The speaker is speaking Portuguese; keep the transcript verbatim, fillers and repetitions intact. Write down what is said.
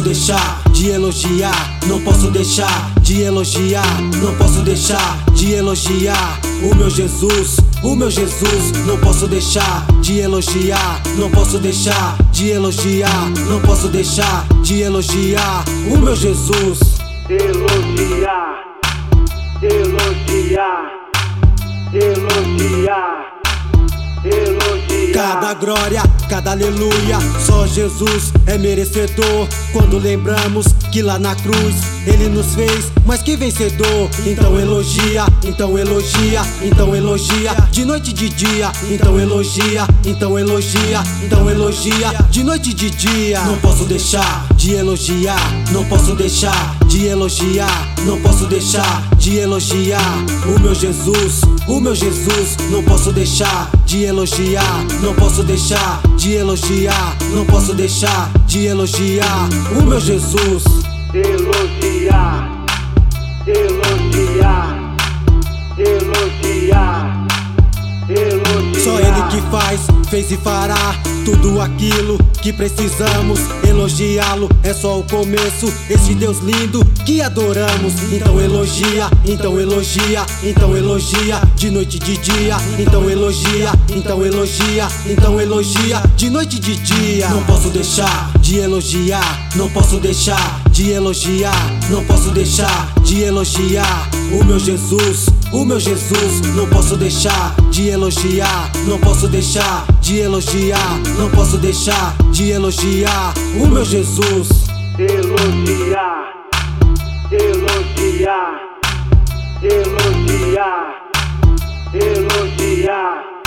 deixar de elogiar, não posso deixar de elogiar, não posso deixar de elogiar o meu Jesus, o meu Jesus. Não posso deixar de elogiar, não posso deixar de elogiar, não posso deixar de elogiar o meu Jesus. Elogiar, elogiar, elogiar, elogiar. Cada glória, cada aleluia, só Jesus é merecedor. Quando lembramos que lá na cruz Ele nos fez mais que vencedor. Então elogia, então elogia, então elogia, de noite e de dia. Então elogia, então elogia, então elogia, de noite e de dia. Não posso deixar de elogiar, não posso deixar de elogiar, não posso deixar de elogiar o meu Jesus, o meu Jesus. Não posso deixar de elogiar, não posso deixar de elogiar, não posso deixar de elogiar o meu Jesus. Elogiar, elogiar, elogiar, elogiar. Só Ele que faz, fez e fará tudo aquilo que precisamos. Elogiá-lo é só o começo, esse Deus lindo que adoramos. Então elogia, então elogia, então elogia, de noite e de dia. Então elogia, então elogia, então elogia, de noite e de dia. Não posso deixar de elogiar, não posso deixar de elogiar, não posso deixar de elogiar o meu Jesus, o meu Jesus. Não posso deixar de elogiar, não posso deixar de elogiar, não posso deixar de elogiar o meu Jesus. Elogiar, elogiar, elogiar, elogiar.